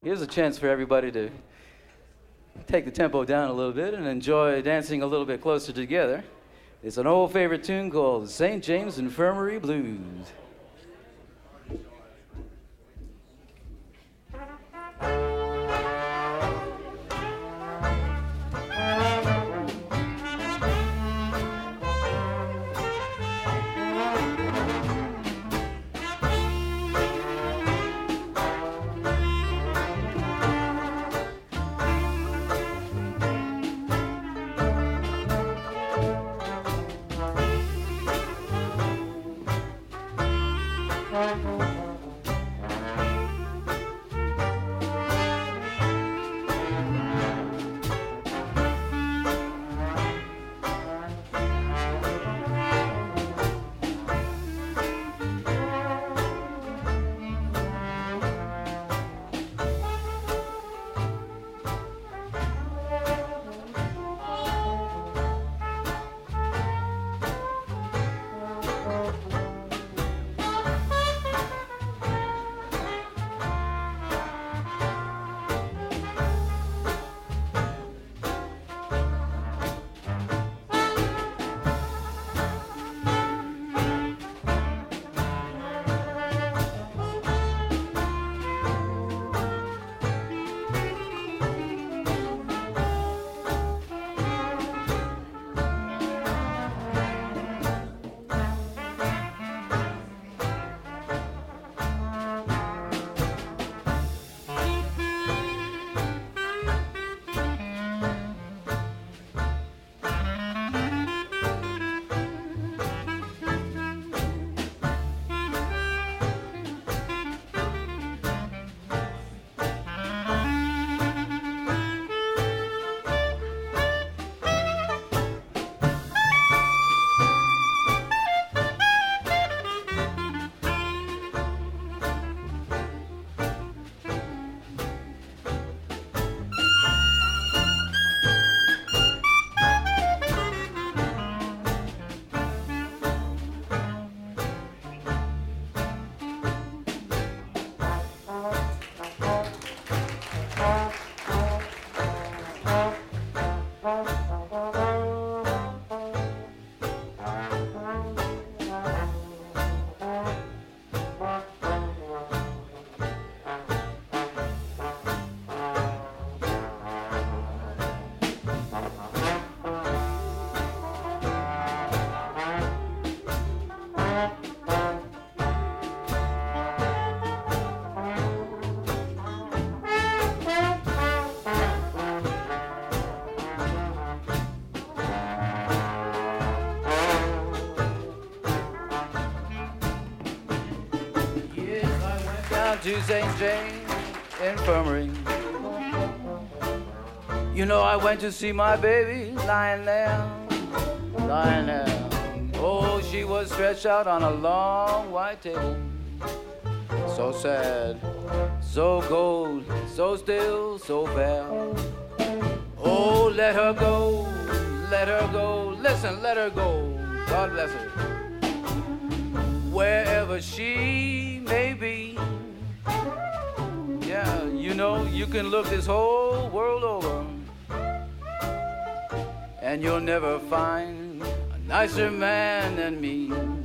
Here's a chance for everybody to take the tempo down a little bit and enjoy dancing a little bit closer together. It's an old favorite tune called St. James Infirmary Blues. To St. James Infirmary. You know, I went to see my baby lying there, lying there. Oh, she was stretched out on a long white table. So sad, so cold, so still, so fair. Oh, let her go, let her go. Listen, let her go. God bless her. Wherever she may be. Yeah, you know, you can look this whole world over and you'll never find a nicer man than me.